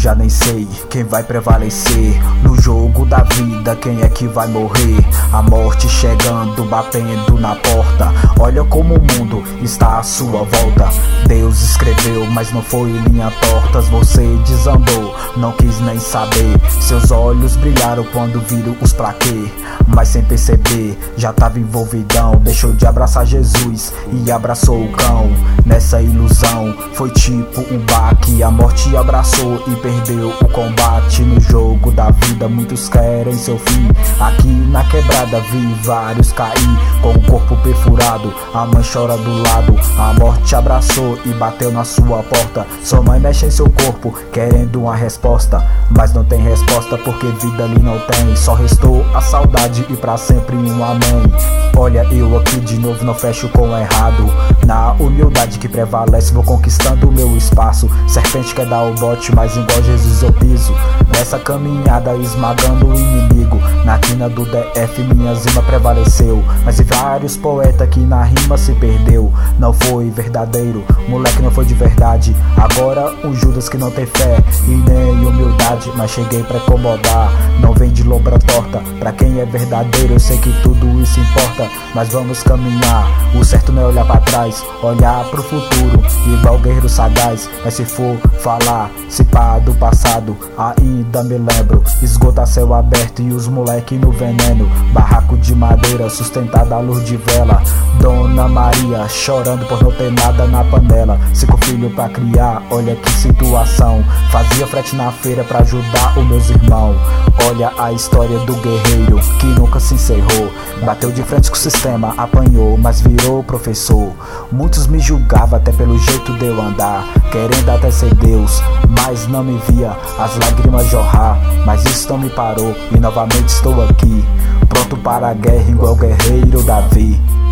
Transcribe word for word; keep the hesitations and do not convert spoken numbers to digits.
já nem sei quem vai prevalecer no jogo da vida, quem é que vai morrer. A morte chegando, batendo na porta. Olha como o mundo está à sua volta. Deus escreveu, mas não foi em linhas tortas. Você desandou, não quis nem saber. Seus olhos brilharam quando viram os pra quê, mas sem perceber, já tava envolvidão. Deixou de abraçar Jesus e abraçou o cão. Nessa ilusão, foi tipo um baque. A morte abraçou e perdeu o combate. No jogo da vida, muitos querem seu fim. Aqui na quebrada vi vários cair com o corpo perfurado. A mãe chora do lado. A morte abraçou e bateu na sua porta. Sua mãe mexe em seu corpo, querendo uma resposta, mas não tem resposta porque vida ali não tem. Só restou a saudade e pra sempre um amém. Olha eu aqui de novo, não fecho com o errado. Na humildade que prevalece, vou conquistando o meu espaço. Serpente quer dar o bote, mas igual Jesus eu piso. Nessa caminhada esmagando o inimigo. Na quina do D F minha zima prevaleceu, mas e vários poetas que na rima se perdeu. Não foi verdadeiro, moleque não foi de verdade. Agora um Judas que não tem fé e nem humildade, mas cheguei pra incomodar. Não vem de lombra torta, pra quem é verdadeiro eu sei que tudo isso importa. Mas vamos caminhar, o certo não é olhar pra trás, olhar pro futuro, igual guerreiro sagaz. Mas se for falar, se pá do passado, ainda me lembro. Esgoto a céu aberto e os moleque no veneno. Barraco de madeira sustentado à luz de vela. Dona Maria chorando por não ter nada na panela. Cinco filhos pra criar, olha que situação. Fazia frete na feira pra ajudar os meus irmãos. Olha a história do guerreiro que nunca se encerrou. Bateu de frente com o sistema, apanhou, mas virou professor. Muitos me julgavam até pelo jeito de eu andar, querendo até ser Deus, mas não me via as lágrimas jorrar. Mas isso não me parou e novamente estou aqui, pronto para a guerra igual guerreiro Davi.